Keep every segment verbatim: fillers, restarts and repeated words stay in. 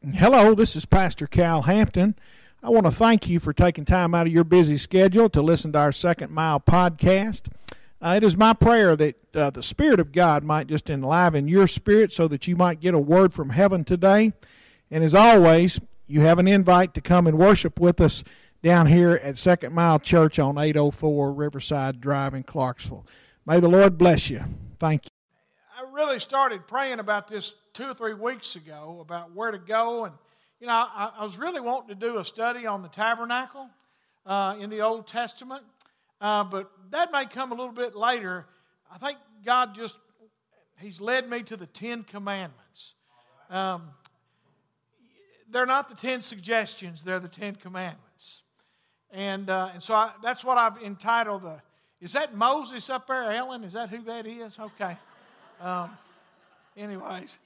Hello, this is Pastor Cal Hampton. I want to thank you for taking time out of your busy schedule to listen to our Second Mile podcast. Uh, it is my prayer that uh, the Spirit of God might just enliven your spirit so that you might get a word from heaven today. And as always, you have an invite to come and worship with us down here at Second Mile Church on eight oh four Riverside Drive in Clarksville. May the Lord bless you. Thank you. I really started praying about this two or three weeks ago, about where to go. And, you know, I, I was really wanting to do a study on the tabernacle uh, in the Old Testament. Uh, but that may come a little bit later. I think God just, He's led me to the Ten Commandments. Um, they're not the Ten Suggestions, they're the Ten Commandments. And uh, and so I, that's what I've entitled the, is that Moses up there, Ellen? Is that who that is? Okay. Um, anyways.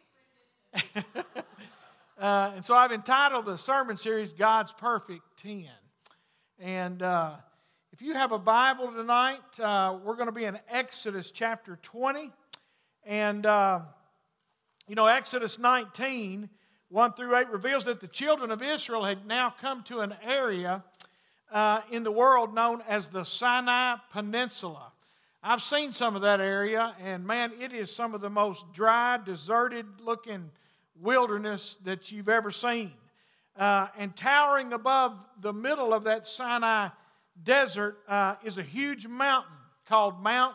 uh, and so I've entitled the sermon series, God's Perfect Ten. And uh, if you have a Bible tonight, uh, we're going to be in Exodus chapter twenty. And, uh, you know, Exodus nineteen, one through eight, reveals that the children of Israel had now come to an area uh, in the world known as the Sinai Peninsula. I've seen some of that area, and man, it is some of the most dry, deserted-looking wilderness that you've ever seen. Uh, and towering above the middle of that Sinai desert uh, is a huge mountain called Mount,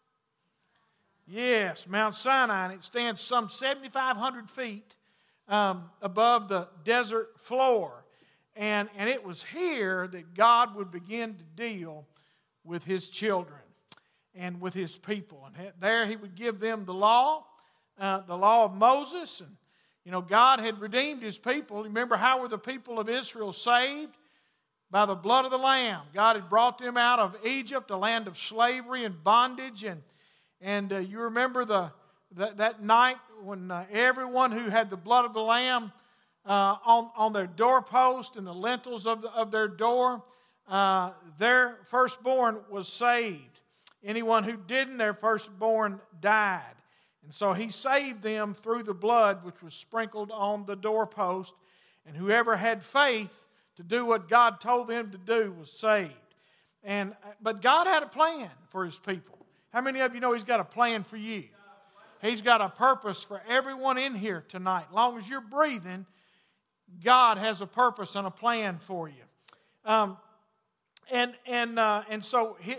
yes, Mount Sinai, and it stands some seventy-five hundred feet um, above the desert floor. And, and it was here that God would begin to deal with His children and with His people. And there He would give them the law, uh, the law of Moses. And, you know, God had redeemed His people. Remember, how were the people of Israel saved? By the blood of the Lamb. God had brought them out of Egypt, a land of slavery and bondage. And, and uh, you remember the, the that night when uh, everyone who had the blood of the Lamb uh, on, on their doorpost and the lintels of, the, of their door, uh, their firstborn was saved. Anyone who didn't, their firstborn died. And so He saved them through the blood which was sprinkled on the doorpost. And whoever had faith to do what God told them to do was saved. And but God had a plan for His people. How many of you know He's got a plan for you? He's got a purpose for everyone in here tonight. As long as you're breathing, God has a purpose and a plan for you. Um, and and uh, and so he,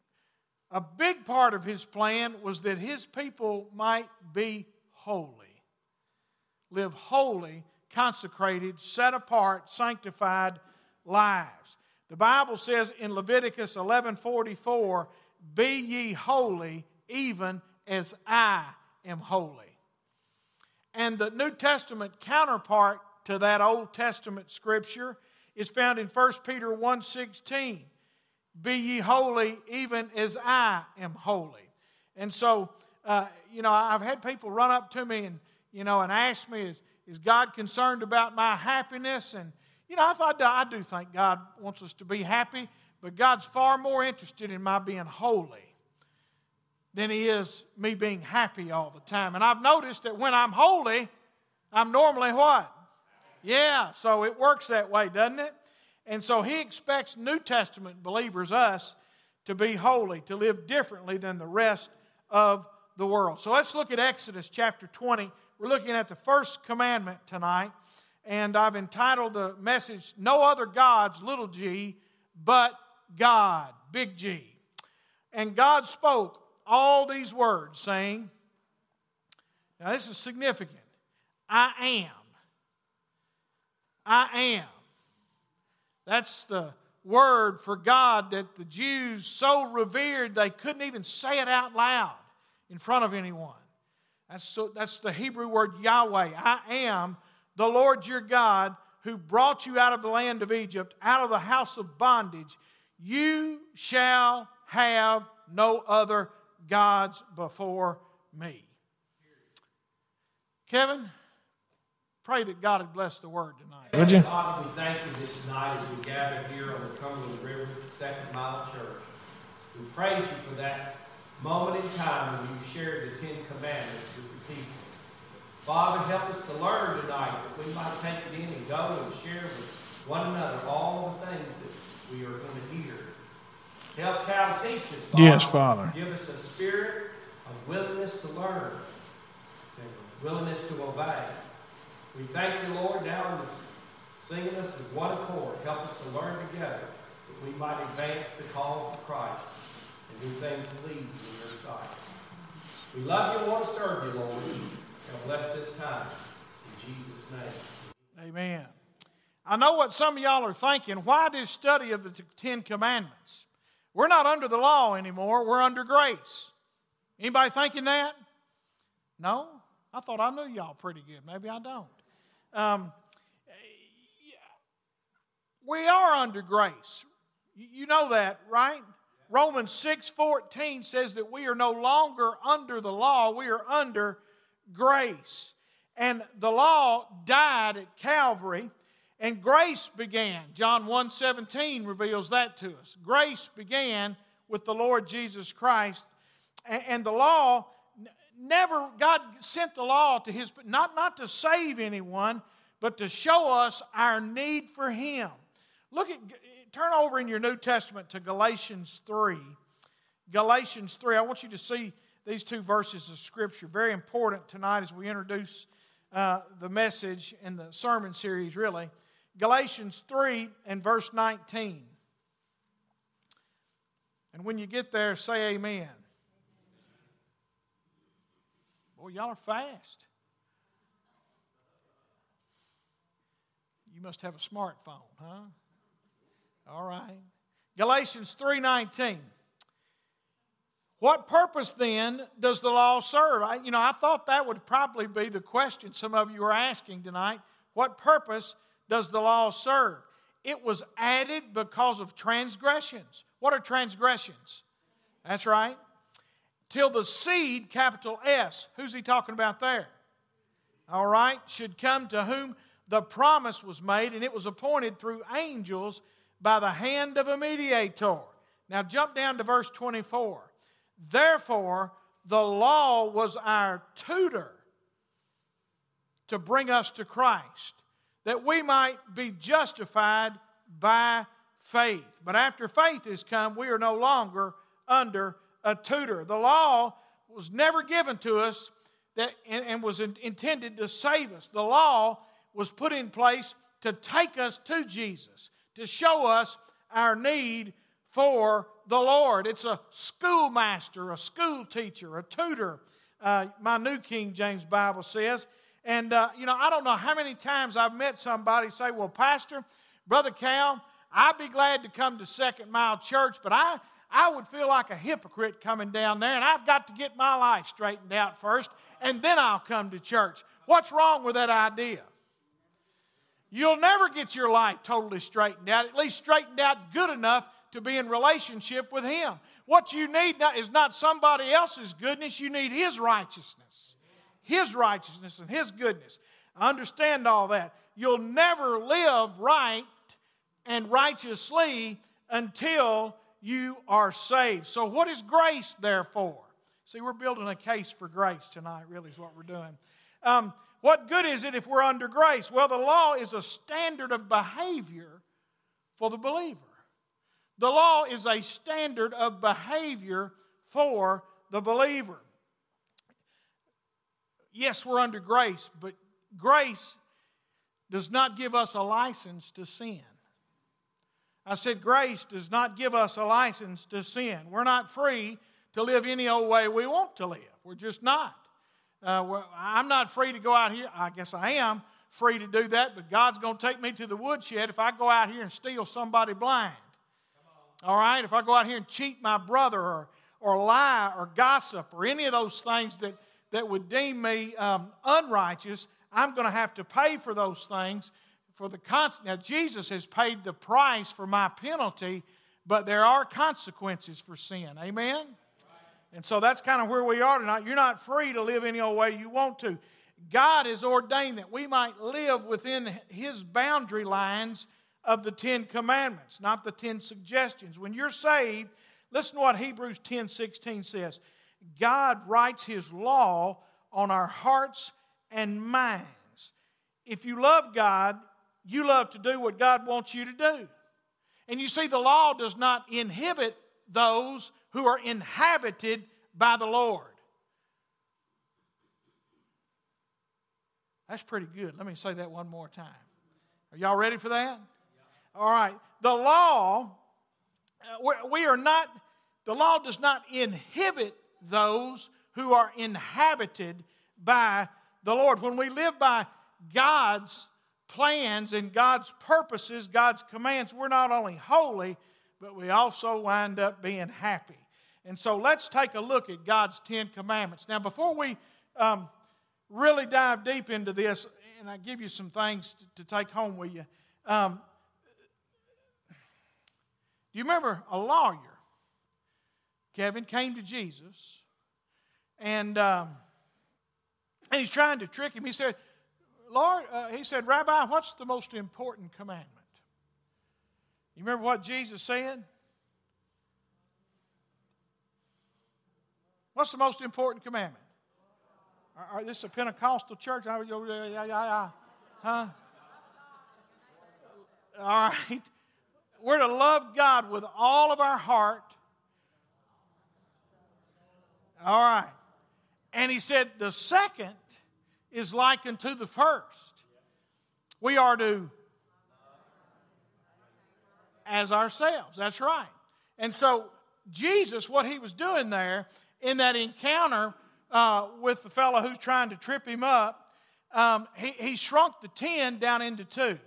a big part of His plan was that His people might be holy, live holy, consecrated, set apart, sanctified lives. The Bible says in Leviticus eleven forty-four, "Be ye holy, even as I am holy." And the New Testament counterpart to that Old Testament scripture is found in First Peter one sixteen. "Be ye holy, even as I am holy." And so, uh, you know, I've had people run up to me and, you know, and ask me, is, is God concerned about my happiness? And, you know, I thought I do think God wants us to be happy, but God's far more interested in my being holy than He is me being happy all the time. And I've noticed that when I'm holy, I'm normally what? Yeah, so it works that way, doesn't it? And so He expects New Testament believers, us, to be holy, to live differently than the rest of the world. So let's look at Exodus chapter twenty. We're looking at the first commandment tonight. And I've entitled the message, "No Other Gods, little g, but God, big G." And God spoke all these words, saying, now this is significant, I am. I am. That's the word for God that the Jews so revered they couldn't even say it out loud in front of anyone. That's, so, that's the Hebrew word Yahweh. I am the Lord your God who brought you out of the land of Egypt, out of the house of bondage. You shall have no other gods before me. Kevin, pray that God would bless the word tonight. Would you? Father, we thank you this night as we gather here on the Cumberland River at the Second Mile Church. We praise you for that moment in time when you shared the Ten Commandments with the people. Father, help us to learn tonight that we might take it in and go and share with one another all the things that we are going to hear. Help Cal teach us, Father. Yes, Father. Give us a spirit of willingness to learn and willingness to obey. We thank you, Lord, now in this singing us with one accord. Help us to learn together that we might advance the cause of Christ and do things pleasing in your sight. We love you and want to serve you, Lord. Now bless this time. In Jesus' name. Amen. I know what some of y'all are thinking. Why this study of the Ten Commandments? We're not under the law anymore. We're under grace. Anybody thinking that? No? I thought I knew y'all pretty good. Maybe I don't. Um, we are under grace. You know that, right? Romans six fourteen says that we are no longer under the law. We are under grace. And the law died at Calvary, and grace began. John one seventeen reveals that to us. Grace began with the Lord Jesus Christ. And the law never, God sent the law to His, not, not to save anyone, but to show us our need for Him. Look at, turn over in your New Testament to Galatians three. Galatians three, I want you to see these two verses of Scripture. Very important tonight as we introduce uh, the message in the sermon series, really. Galatians three and verse nineteen. And when you get there, say amen. Boy, y'all are fast. You must have a smartphone, huh? All right. Galatians three nineteen. What purpose then does the law serve? I, you know, I thought that would probably be the question some of you are asking tonight. What purpose does the law serve? It was added because of transgressions. What are transgressions? That's right. Till the seed, capital S. Who's he talking about there? All right. Should come to whom the promise was made, and it was appointed through angels by the hand of a mediator. Now jump down to verse twenty-four. Therefore, the law was our tutor to bring us to Christ, that we might be justified by faith. But after faith has come, we are no longer under a tutor. The law was never given to us that, and, and was in, intended to save us. The law was put in place to take us to Jesus, to show us our need for the Lord. It's a schoolmaster, a school teacher, a tutor, uh, my New King James Bible says. And, uh, you know, I don't know how many times I've met somebody say, well, Pastor, Brother Cal, I'd be glad to come to Second Mile Church, but I, I would feel like a hypocrite coming down there, and I've got to get my life straightened out first, and then I'll come to church. What's wrong with that idea? You'll never get your life totally straightened out, at least straightened out good enough to be in relationship with Him. What you need is not somebody else's goodness. You need His righteousness. His righteousness and His goodness. I understand all that. You'll never live right and righteously until you are saved. So what is grace there for? See, we're building a case for grace tonight, really is what we're doing. Um, what good is it if we're under grace? Well, the law is a standard of behavior for the believer. The law is a standard of behavior for the believer. Yes, we're under grace, but grace does not give us a license to sin. I said grace does not give us a license to sin. We're not free to live any old way we want to live. We're just not. Uh, well, I'm not free to go out here. I guess I am free to do that, but God's going to take me to the woodshed if I go out here and steal somebody blind. All right? If I go out here and cheat my brother or, or lie or gossip or any of those things that, that would deem me um, unrighteous, I'm going to have to pay for those things. For the con- Now, Jesus has paid the price for my penalty, but there are consequences for sin. Amen? And so that's kind of where we are tonight. You're not free to live any old way you want to. God has ordained that we might live within His boundary lines of the Ten Commandments, not the Ten Suggestions. When you're saved, listen to what Hebrews ten sixteen says. God writes His law on our hearts and minds. If you love God, you love to do what God wants you to do. And you see, the law does not inhibit those who are inhabited by the Lord. That's pretty good. Let me say that one more time. Are y'all ready for that? All right. The law, we are not, the law does not inhibit those who are inhabited by the Lord. When we live by God's plans and God's purposes, God's commands, we're not only holy, but we also wind up being happy. And so let's take a look at God's Ten Commandments. Now, before we um, really dive deep into this, and I give you some things to, to take home with you. Um, do you remember a lawyer, Kevin, came to Jesus, and, um, and he's trying to trick him. He said, Lord, uh, he said, Rabbi, what's the most important commandment? You remember what Jesus said? What's the most important commandment? Are, are this a Pentecostal church? Huh? All right. We're to love God with all of our heart. All right. And he said the second is like unto the first. We are to as ourselves. That's right. And so Jesus, what he was doing there in that encounter uh, with the fellow who's trying to trip him up, um, he, he shrunk the ten down into two.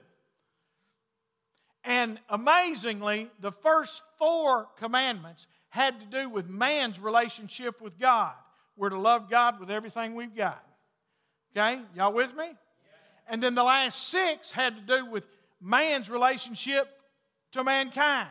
And amazingly, the first four commandments had to do with man's relationship with God. We're to love God with everything we've got. Okay? Y'all with me? And then the last six had to do with man's relationship to mankind.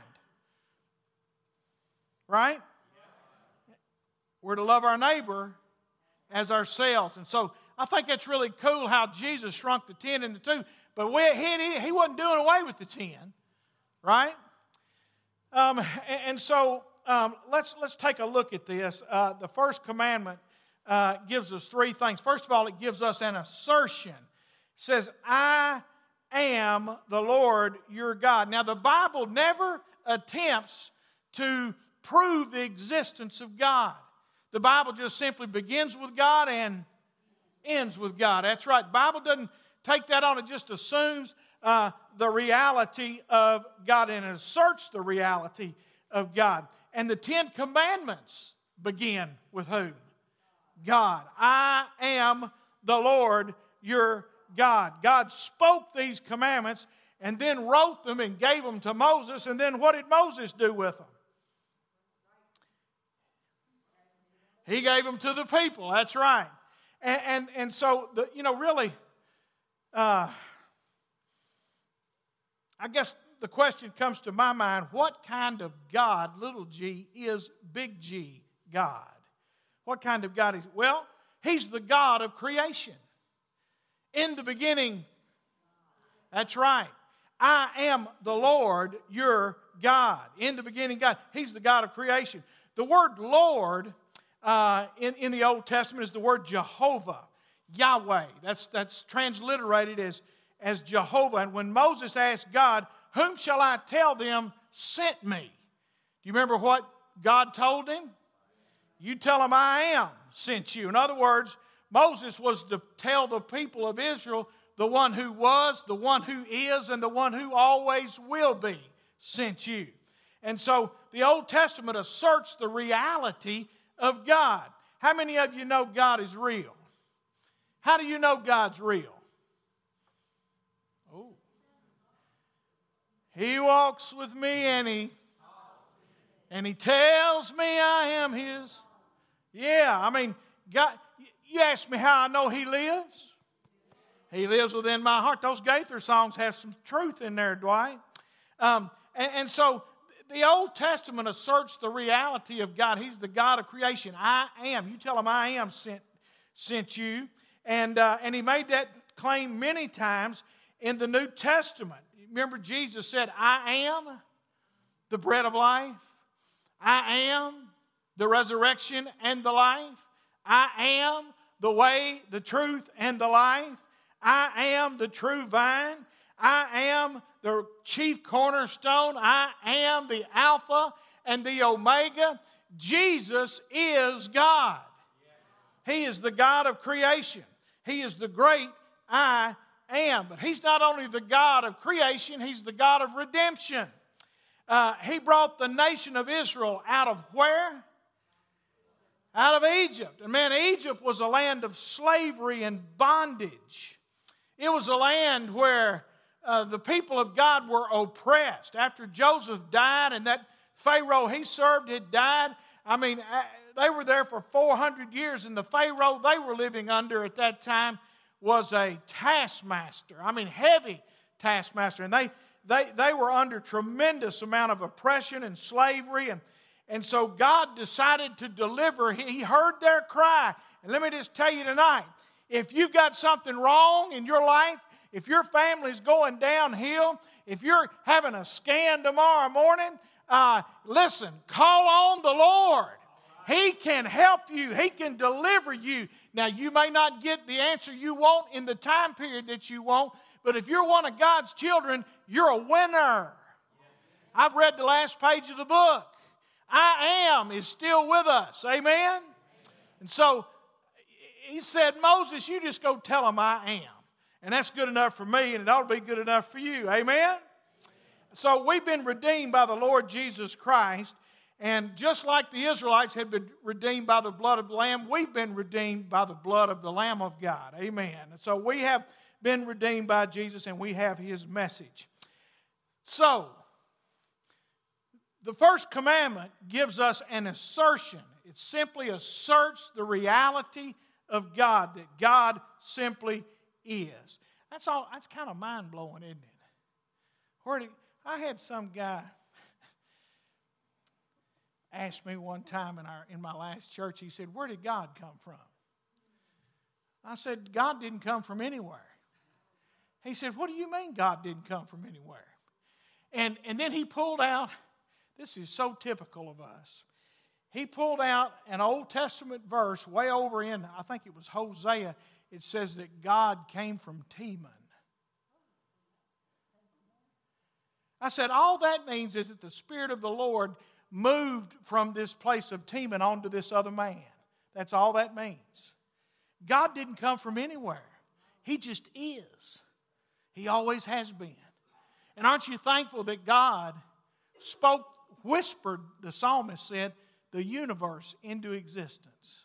Right? We're to love our neighbor as ourselves. And so I think that's really cool how Jesus shrunk the ten into two. But we, he, he wasn't doing away with the ten. Right? Um, and, and so um, let's, let's take a look at this. Uh, the first commandment uh, gives us three things. First of all, it gives us an assertion. It says, I am the Lord your God. Now, the Bible never attempts to prove the existence of God. The Bible just simply begins with God and ends with God. That's right. The Bible doesn't take that on. It just assumes uh, the reality of God and it asserts the reality of God. And the Ten Commandments begin with who? God. I am the Lord your God. God spoke these commandments and then wrote them and gave them to Moses. And then what did Moses do with them? He gave them to the people. That's right. And and, and so, the, you know, really, uh, I guess the question comes to my mind, what kind of God, little g, is big G God? What kind of God is? Well, he's the God of creation. In the beginning, that's right. I am the Lord your God. In the beginning, God. He's the God of creation. The word Lord uh, in, in the Old Testament is the word Jehovah, Yahweh. That's, that's transliterated as, as Jehovah. And when Moses asked God, whom shall I tell them sent me? Do you remember what God told him? You tell them I am sent you. In other words, Moses was to tell the people of Israel the one who was, the one who is, and the one who always will be sent you. And so the Old Testament asserts the reality of God. How many of you know God is real? How do you know God's real? Oh. He walks with me and he, and he tells me I am his. Yeah, I mean, God, you ask me how I know he lives. He lives within my heart. Those Gaither songs have some truth in there, Dwight. Um, and, and so the Old Testament asserts the reality of God. He's the God of creation. I am. You tell him I am sent, sent you. And, uh, and he made that claim many times in the New Testament. Remember Jesus said, I am the bread of life. I am the resurrection and the life. I am the way, the truth, and the life. I am the true vine. I am the chief cornerstone. I am the Alpha and the Omega. Jesus is God. He is the God of creation. He is the great I am. But He's not only the God of creation, He's the God of redemption. Uh, he brought the nation of Israel out of where? Out of Egypt. And man, Egypt was a land of slavery and bondage. It was a land where uh, the people of God were oppressed. After Joseph died and that Pharaoh he served had died, I mean, they were there for four hundred years, and the Pharaoh they were living under at that time was a taskmaster. I mean, heavy taskmaster. And they, they, they were under tremendous amount of oppression and slavery. And, and so God decided to deliver. He heard their cry. And let me just tell you tonight, if you've got something wrong in your life, if your family's going downhill, if you're having a scan tomorrow morning, uh, listen, call on the Lord. He can help you. He can deliver you. Now, you may not get the answer you want in the time period that you want, but if you're one of God's children, you're a winner. I've read the last page of the book. I am is still with us. Amen? And so, he said, Moses, you just go tell them I am. And that's good enough for me, and it ought to be good enough for you. Amen? So, we've been redeemed by the Lord Jesus Christ. And just like the Israelites had been redeemed by the blood of the Lamb, we've been redeemed by the blood of the Lamb of God. Amen. And so we have been redeemed by Jesus, and we have His message. So, the first commandment gives us an assertion. It simply asserts the reality of God, that God simply is. That's all. That's kind of mind-blowing, isn't it? Where did, I had some guy asked me one time in our in my last church, he said, where did God come from? I said, God didn't come from anywhere. He said, what do you mean God didn't come from anywhere? And, and then he pulled out, this is so typical of us, he pulled out an Old Testament verse way over in, I think it was Hosea. It says that God came from Teman. I said, all that means is that the Spirit of the Lord moved from this place of Teman onto this other man. That's all that means. God didn't come from anywhere. He just is. He always has been. And aren't you thankful that God spoke, whispered, the psalmist said, the universe into existence?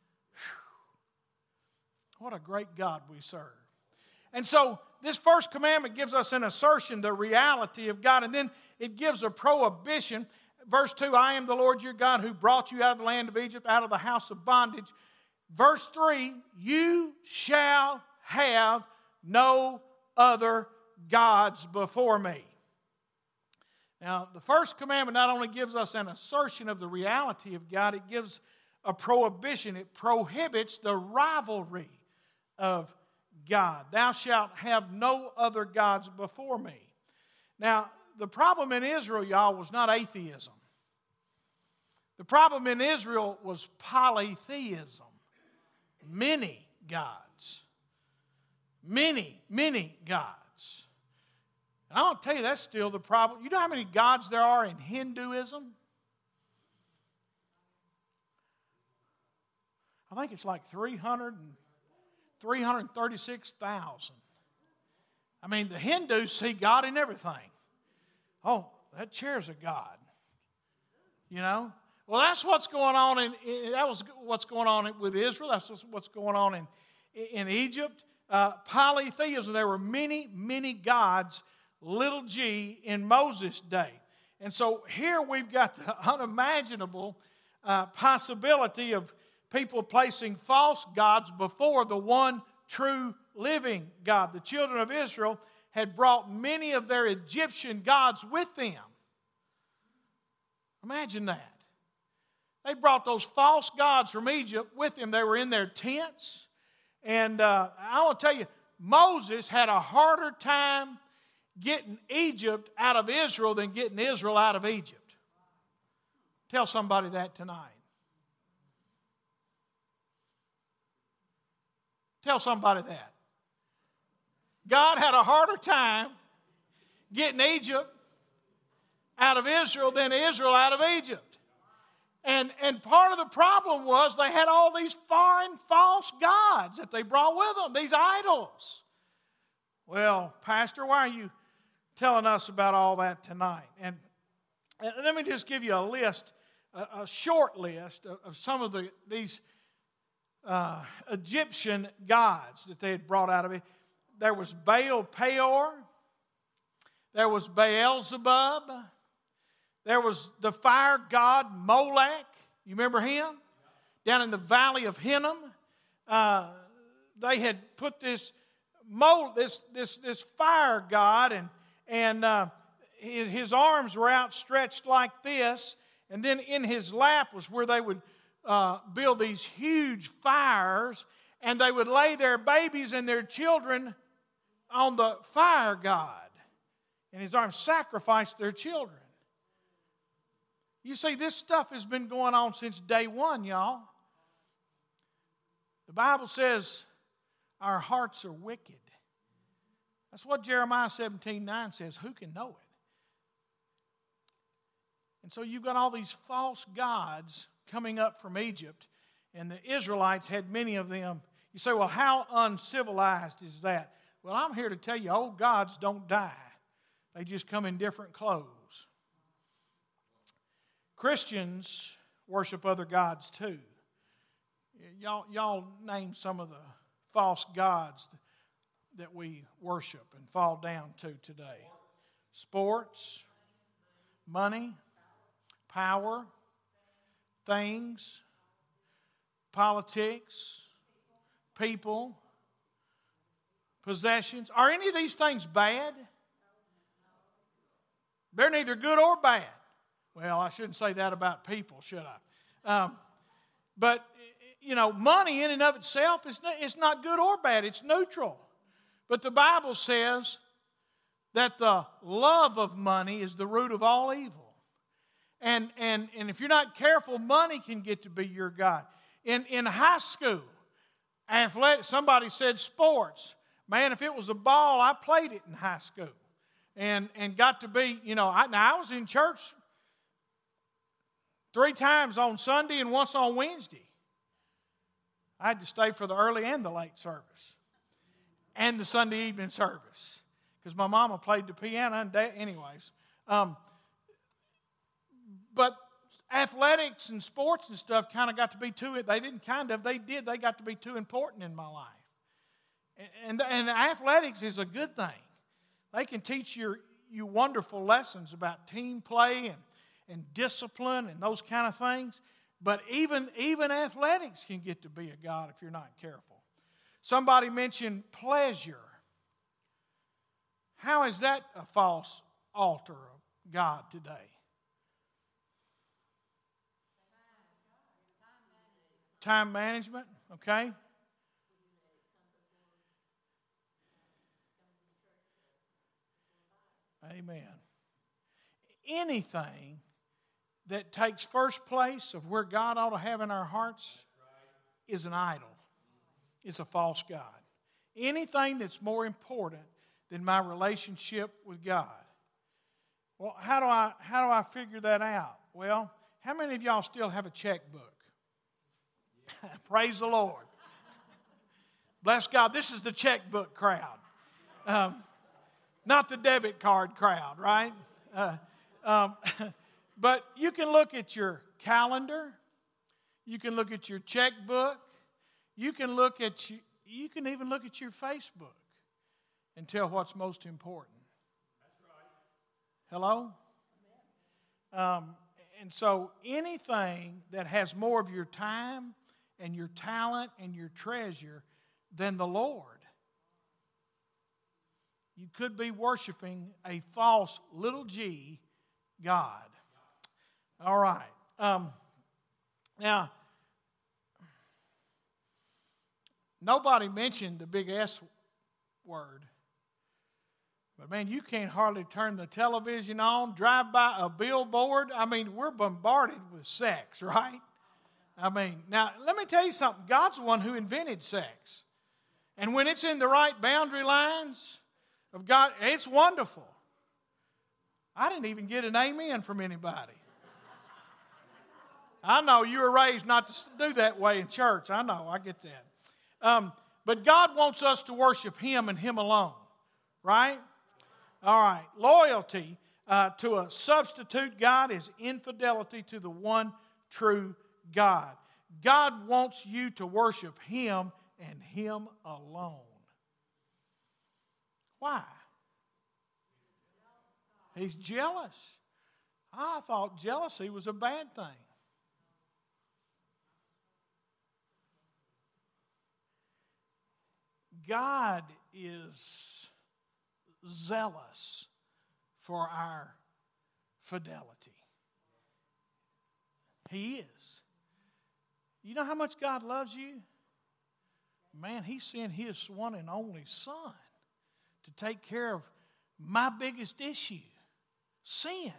Whew. What a great God we serve. And so this first commandment gives us an assertion, the reality of God, and then it gives a prohibition. Verse two, I am the Lord your God who brought you out of the land of Egypt, out of the house of bondage. Verse three, you shall have no other gods before me. Now, the first commandment not only gives us an assertion of the reality of God, it gives a prohibition. It prohibits the rivalry of God. Thou shalt have no other gods before me. Now, the problem in Israel, y'all, was not atheism. The problem in Israel was polytheism. Many gods. Many, many gods. And I want to tell you, that's still the problem. You know how many gods there are in Hinduism? I think it's like three hundred, three hundred thirty-six thousand. I mean, the Hindus see God in everything. Oh, that chair's a god. You know? Well, that's what's going on in, in that was what's going on with Israel. That's what's going on in, in Egypt. Uh, polytheism. There were many, many gods, little g, in Moses' day. And so here we've got the unimaginable uh, possibility of people placing false gods before the one true living God. The children of Israel had brought many of their Egyptian gods with them. Imagine that. They brought those false gods from Egypt with them. They were in their tents. And uh, I want to tell you, Moses had a harder time getting Egypt out of Israel than getting Israel out of Egypt. Tell somebody that tonight. Tell somebody that. God had a harder time getting Egypt out of Israel than Israel out of Egypt. And, and part of the problem was they had all these foreign false gods that they brought with them, these idols. Well, Pastor, why are you telling us about all that tonight? And, and let me just give you a list, a, a short list of, of some of the these uh, Egyptian gods that they had brought out of it. There was Baal Peor. There was Beelzebub. There was the fire god Molech. You remember him? Down in the valley of Hinnom. Uh, they had put this Mol, this this this fire god, and and uh, his, his arms were outstretched like this, and then in his lap was where they would uh, build these huge fires, and they would lay their babies and their children on the fire god, and his arms sacrificed their children. You see, this stuff has been going on since day one, y'all. The Bible says our hearts are wicked. That's what Jeremiah seventeen nine says. Who can know it? And so you've got all these false gods coming up from Egypt, and the Israelites had many of them. You say, well, how uncivilized is that? Well, I'm here to tell you, old gods don't die. They just come in different clothes. Christians worship other gods too. Y'all, y'all name some of the false gods that we worship and fall down to today. Sports, money, power, things, politics, people, possessions. Are any of these things bad? They're neither good or bad. Well, I shouldn't say that about people, should I? Um, but, you know, money in and of itself is not, it's not good or bad. It's neutral. But the Bible says that the love of money is the root of all evil. And, and, and if you're not careful, money can get to be your God. In, in high school, athletic, somebody said sports. Man, if it was a ball, I played it in high school. And, and got to be, you know, I, now I was in church three times on Sunday and once on Wednesday. I had to stay for the early and the late service. And the Sunday evening service. Because my mama played the piano and dad, anyways. Um, but athletics and sports and stuff kind of got to be too, they didn't kind of, they did, they got to be too important in my life. And, and, and athletics is a good thing. They can teach you, you wonderful lessons about team play and, and discipline and those kind of things. But even, even athletics can get to be a god if you're not careful. Somebody mentioned pleasure. How is that a false altar of God today? Time management, okay? Amen. Anything that takes first place of where God ought to have in our hearts is an idol. It's a false god. Anything that's more important than my relationship with God. Well, how do I how do I figure that out? Well, how many of y'all still have a checkbook? Praise the Lord. Bless God. This is the checkbook crowd. Um, not the debit card crowd, right? Uh, um, but you can look at your calendar. You can look at your checkbook. You can look at you, you can even look at your Facebook and tell what's most important. That's right. Hello? Um, and so anything that has more of your time and your talent and your treasure than the Lord, you could be worshiping a false little g God. All right. Um, now, nobody mentioned the big S word. But man, you can't hardly turn the television on, drive by a billboard. I mean, we're bombarded with sex, right? I mean, now, let me tell you something. God's the one who invented sex. And when it's in the right boundary lines of God, it's wonderful. I didn't even get an amen from anybody. I know you were raised not to do that way in church. I know, I get that. Um, but God wants us to worship Him and Him alone, right? All right, loyalty uh, to a substitute God is infidelity to the one true God. God wants you to worship Him and Him alone. Why? He's jealous. I thought jealousy was a bad thing. God is zealous for our fidelity. He is. You know how much God loves you? Man, He sent His one and only Son to take care of my biggest issue, sin.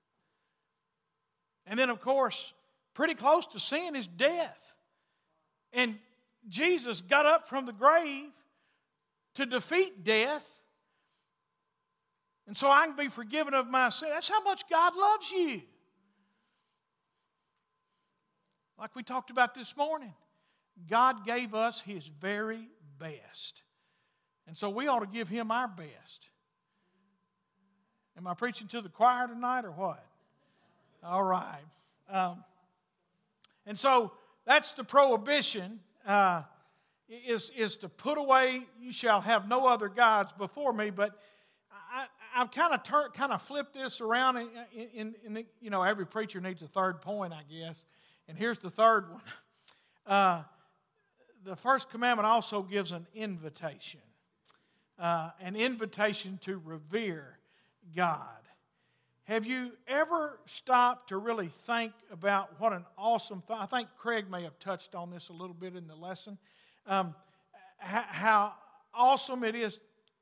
And then, of course, pretty close to sin is death. And Jesus got up from the grave to defeat death. And so I can be forgiven of my sin. That's how much God loves you. Like we talked about this morning, God gave us His very best. And so we ought to give Him our best. Am I preaching to the choir tonight or what? All right. Um, and so that's the prohibition. Uh, Is, is to put away, you shall have no other gods before me. But I, I've kind of turned, kind of flipped this around. In, in, in the, you know, every preacher needs a third point, I guess. And here's the third one. Uh, the first commandment also gives an invitation, uh, an invitation to revere God. Have you ever stopped to really think about what an awesome thing? I think Craig may have touched on this a little bit in the lesson. Um, how awesome it is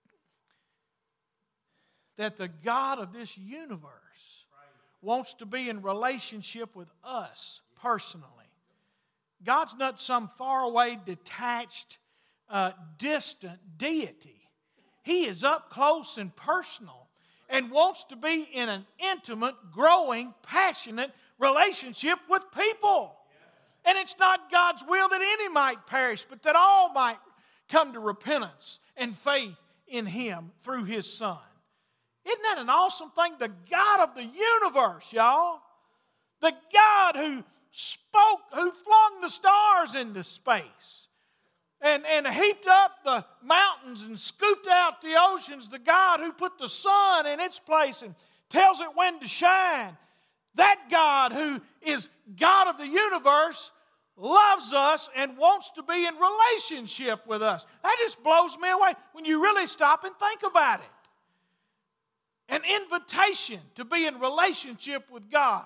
that the God of this universe wants to be in relationship with us personally. God's not some faraway, detached, uh, distant deity. He is up close and personal and wants to be in an intimate, growing, passionate relationship with people. And it's not God's will that any might perish, but that all might come to repentance and faith in Him through His Son. Isn't that an awesome thing? The God of the universe, y'all. The God who spoke, who flung the stars into space and, and heaped up the mountains and scooped out the oceans. The God who put the sun in its place and tells it when to shine. That God who is God of the universe loves us and wants to be in relationship with us. That just blows me away when you really stop and think about it. An invitation to be in relationship with God.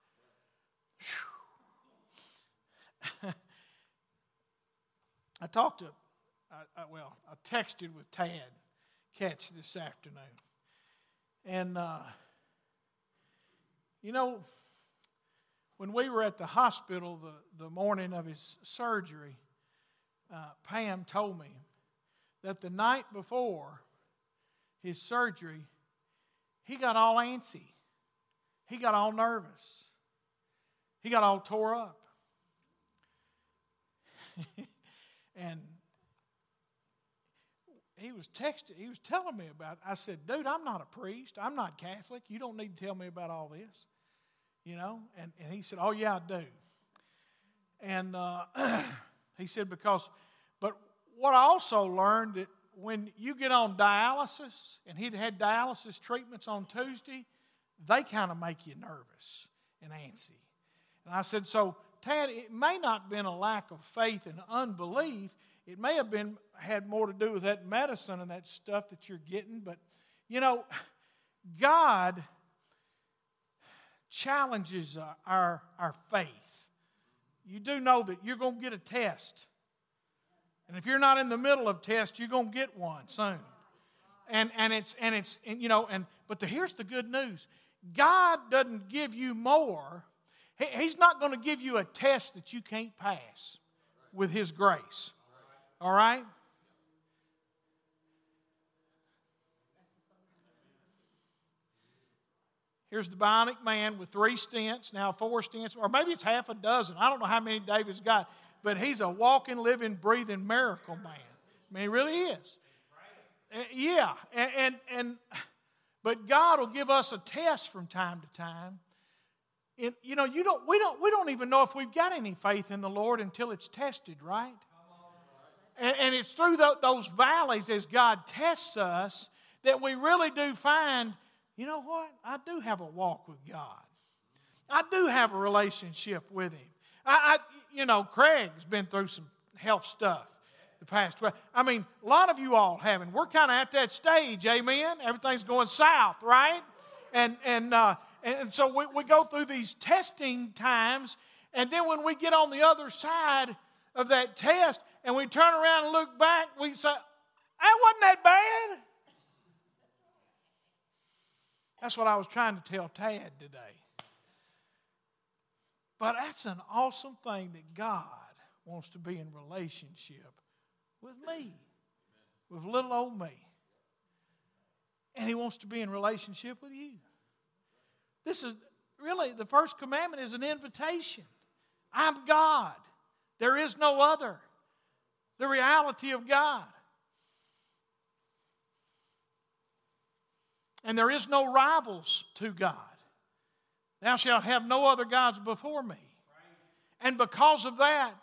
I talked to, I, I, well, I texted with Tad Ketch this afternoon. And, uh, you know, when we were at the hospital the, the morning of his surgery, uh, Pam told me that the night before his surgery, he got all antsy. He got all nervous. He got all tore up. And he was texting, he was telling me about it. I said, dude, I'm not a priest. I'm not Catholic. You don't need to tell me about all this. You know? And, and he said, oh, yeah, I do. And uh, he said, because, but what I also learned that when you get on dialysis, and he'd had dialysis treatments on Tuesday, they kind of make you nervous and antsy. And I said, so, Tad, it may not have been a lack of faith and unbelief. It may have been had more to do with that medicine and that stuff that you're getting. But, you know, God challenges our, our faith. You do know that you're going to get a test. And if you're not in the middle of a test, you're going to get one soon. And and it's, and it's and, you know, and but the, here's the good news. God doesn't give you more. He, he's not going to give you a test that you can't pass with His grace. All right? Here's the bionic man with three stents, now four stents, or maybe it's half a dozen. I don't know how many David's got, but he's a walking, living, breathing miracle man. I mean, he really is. Uh, yeah, and, and, and but God will give us a test from time to time. It, you know, you don't. We don't. We don't even know if we've got any faith in the Lord until it's tested, right? And, and it's through the, those valleys as God tests us that we really do find, you know what? I do have a walk with God. I do have a relationship with Him. I, I you know, Craig's been through some health stuff the past twelve. I mean, a lot of you all haven't. We're kind of at that stage, amen? Everything's going south, right? And and uh, and so we, we go through these testing times, and then when we get on the other side of that test, and we turn around and look back, we say, that wasn't that bad. That's what I was trying to tell Tad today. But that's an awesome thing that God wants to be in relationship with me, with little old me. And He wants to be in relationship with you. This is really, the first commandment is an invitation. I'm God. There is no other. The reality of God. And there is no rivals to God. Thou shalt have no other gods before me. And because of that,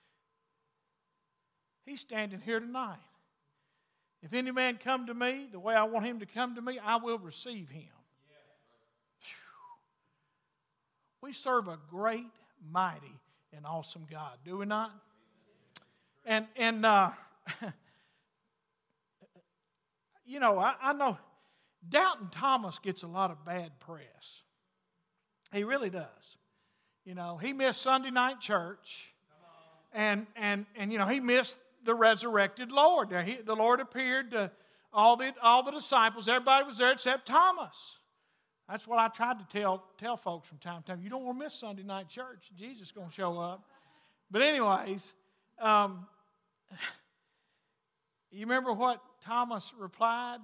He's standing here tonight. If any man come to me the way I want him to come to me, I will receive him. We serve a great, mighty, and awesome God, do we not? And, and uh, you know, I, I know Doubting Thomas gets a lot of bad press. He really does. You know, he missed Sunday night church. And, and, and you know, he missed the resurrected Lord. He, the Lord appeared to all the, all the disciples. Everybody was there except Thomas. That's what I tried to tell, tell folks from time to time. You don't want to miss Sunday night church. Jesus is going to show up. But anyways, um, you remember what Thomas replied?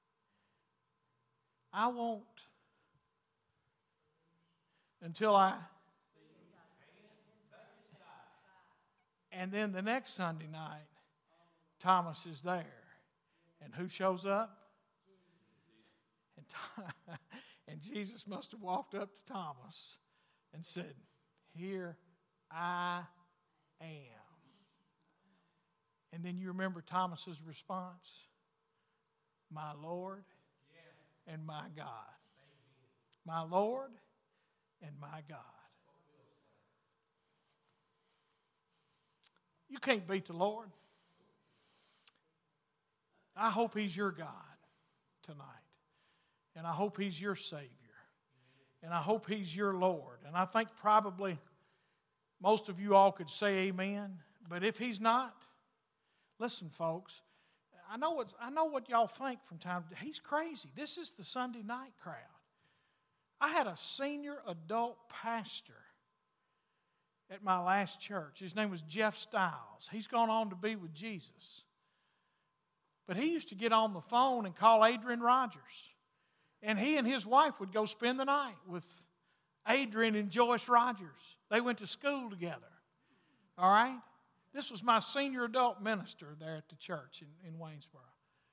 I won't until I... And then the next Sunday night, Thomas is there. And who shows up? And, Th- and Jesus must have walked up to Thomas and said, here I am. And then you remember Thomas's response? My Lord and my God. My Lord and my God. You can't beat the Lord. I hope He's your God tonight. And I hope He's your Savior. And I hope He's your Lord. And I think probably most of you all could say amen. But if He's not, listen, folks, I know what, I know what y'all think from time to time. He's crazy. This is the Sunday night crowd. I had a senior adult pastor at my last church. His name was Jeff Stiles. He's gone on to be with Jesus. But he used to get on the phone and call Adrian Rogers. And he and his wife would go spend the night with Adrian and Joyce Rogers. They went to school together. All right? This was my senior adult minister there at the church in, in Waynesboro.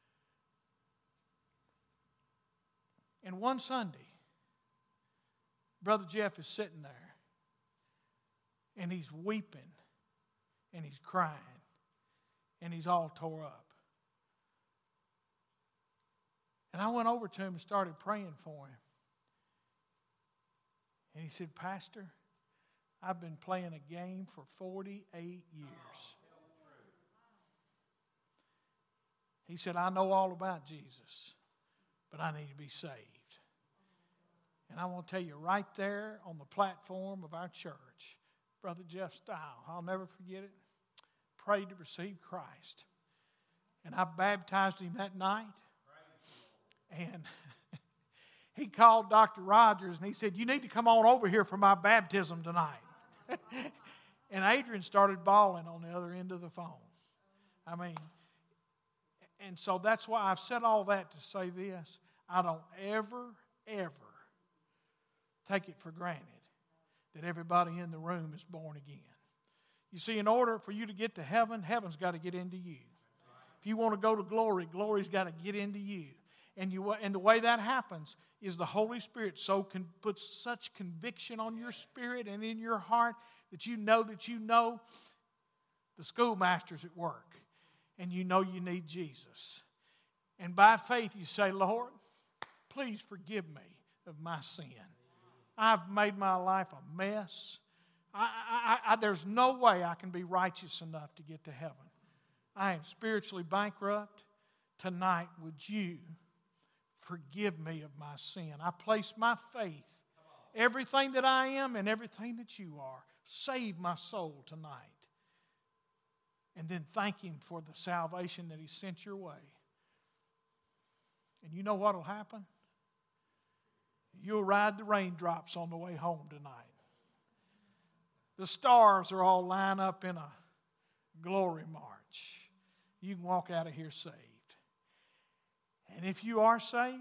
And one Sunday, Brother Jeff is sitting there. And he's weeping, and he's crying, and he's all tore up. And I went over to him and started praying for him. And he said, Pastor, I've been playing a game for forty-eight years. He said, I know all about Jesus, but I need to be saved. And I want to tell you right there on the platform of our church, Brother Jeff Stile, I'll never forget it, prayed to receive Christ. And I baptized him that night. And he called Doctor Rogers and he said, you need to come on over here for my baptism tonight. And Adrian started bawling on the other end of the phone. I mean, and so that's why I've said all that to say this. I don't ever, ever take it for granted that everybody in the room is born again. You see, in order for you to get to heaven, heaven's got to get into you. If you want to go to glory, glory's got to get into you. And you and the way that happens is the Holy Spirit so can put such conviction on your spirit and in your heart that you know that you know the schoolmaster's at work. And you know you need Jesus. And by faith you say, Lord, please forgive me of my sin. I've made my life a mess. I, I, I, there's no way I can be righteous enough to get to heaven. I am spiritually bankrupt. Tonight, would you forgive me of my sin? I place my faith, everything that I am and everything that you are. Save my soul tonight. And then thank Him for the salvation that He sent your way. And you know what will happen? You'll ride the raindrops on the way home tonight. The stars are all lined up in a glory march. You can walk out of here saved. And if you are saved,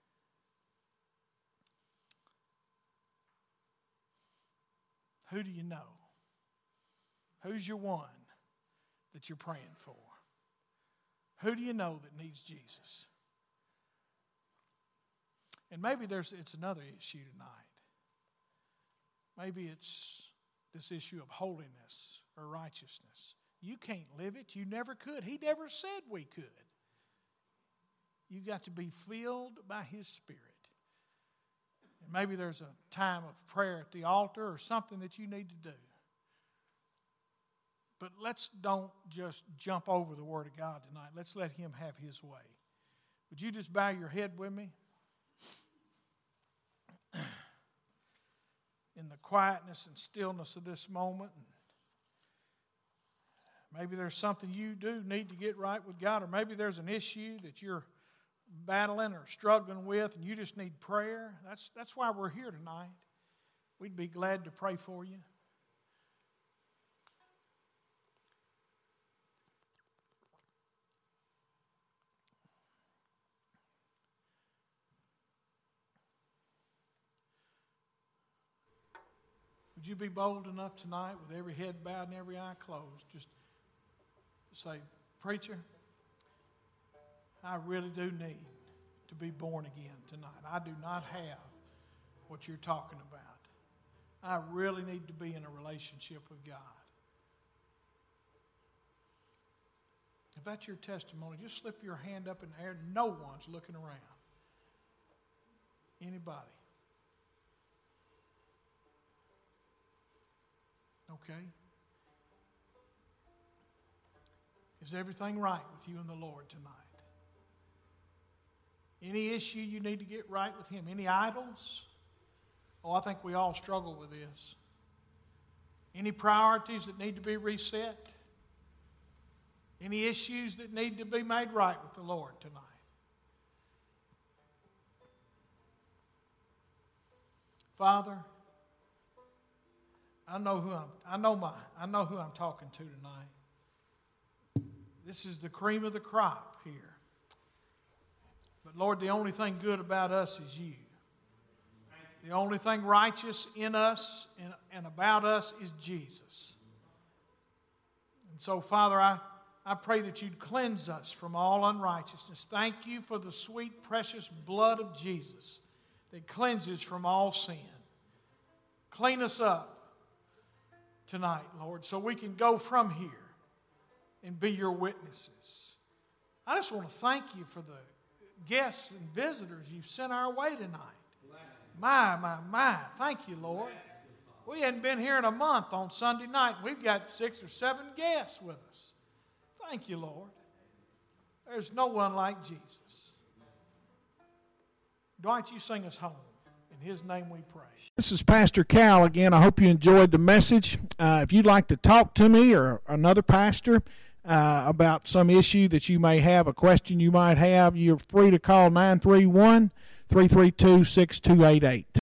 who do you know? Who's your one that you're praying for? Who do you know that needs Jesus? And maybe there's it's another issue tonight. Maybe it's this issue of holiness or righteousness. You can't live it. You never could. He never said we could. You got to be filled by His Spirit. And maybe there's a time of prayer at the altar or something that you need to do. But let's don't just jump over the Word of God tonight. Let's let Him have His way. Would you just bow your head with me? In the quietness and stillness of this moment. Maybe there's something you do need to get right with God, or maybe there's an issue that you're battling or struggling with and you just need prayer. That's, that's why we're here tonight. We'd be glad to pray for you. Would you be bold enough tonight with every head bowed and every eye closed? Just say, preacher, I really do need to be born again tonight. I do not have what you're talking about. I really need to be in a relationship with God. If that's your testimony, just slip your hand up in the air. No one's looking around. Anybody? Okay? Is everything right with you and the Lord tonight? Any issue you need to get right with Him? Any idols? Oh, I think we all struggle with this. Any priorities that need to be reset? Any issues that need to be made right with the Lord tonight? Father, I know who I'm I know my I know who I'm talking to tonight. This is the cream of the crop here. But Lord, the only thing good about us is you. The only thing righteous in us and, and about us is Jesus. And so, Father, I, I pray that you'd cleanse us from all unrighteousness. Thank you for the sweet, precious blood of Jesus that cleanses from all sin. Clean us up tonight, Lord, so we can go from here and be your witnesses. I just want to thank you for the guests and visitors you've sent our way tonight. My, my, my. Thank you, Lord. We hadn't been here in a month on Sunday night. We've got six or seven guests with us. Thank you, Lord. There's no one like Jesus. Dwight, you sing us home. In His name we pray. This is Pastor Cal again. I hope you enjoyed the message. Uh, if you'd like to talk to me or another pastor uh, about some issue that you may have, a question you might have, you're free to call nine three one, three three two, six two eight eight.